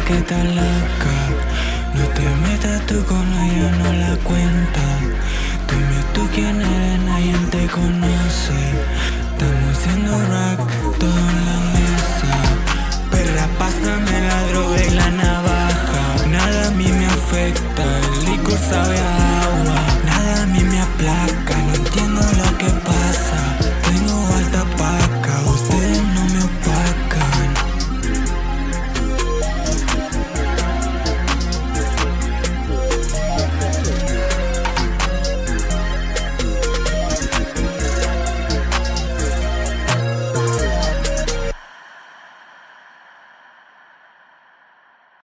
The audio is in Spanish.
que estás loca. No te metas tú con ella, no la cuentas. Dime tú quién eres, nadie te conoce. Estamos haciendo rock, todo en la mesa. Perra, pásame la droga y la navaja. Nada a mí me afecta, el licor sabe a